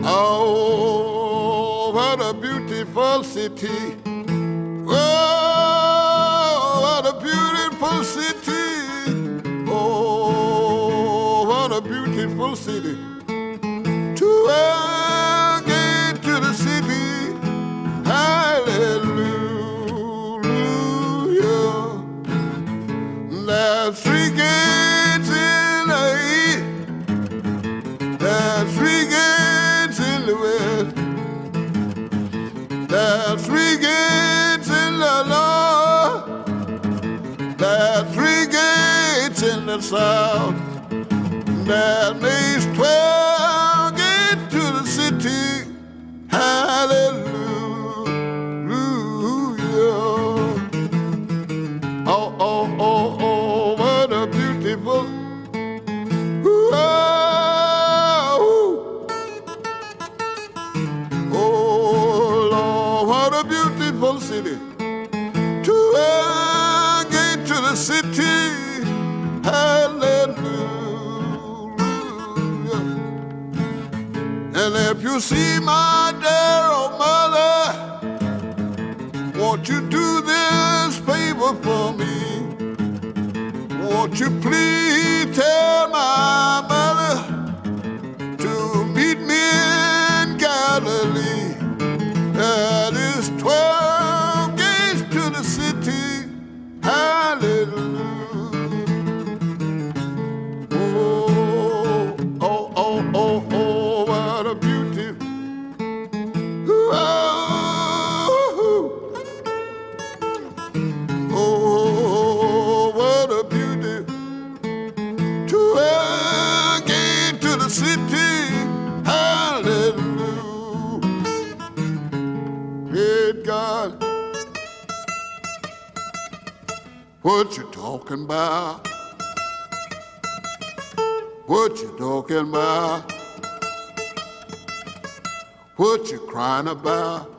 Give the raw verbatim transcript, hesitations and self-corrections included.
Oh, what a beautiful city. Oh, what a beautiful city. Oh, what a beautiful city. To uh, get to the city. Hallelujah. There's three gates in the east. There's three gates in the west. There's three gates in the north. There's three gates in the south. There makes twelve gates to the city. Hallelujah. Oh, oh, oh, oh, what a beautiful. Ooh, oh, oh, Lord, what a beautiful city. To uh, get to the city. Hallelujah. And if you see my dear old mother, won't you do this favor for me? Won't you please tell my mother to meet me in Galilee? That is twelve gates to the city. Hallelujah. Oh, oh, oh, oh, oh, what a beauty. Oh, oh, what a beauty. To uh, get to the city. Hallelujah. Great God. What you talking about? What you talking about? What you crying about?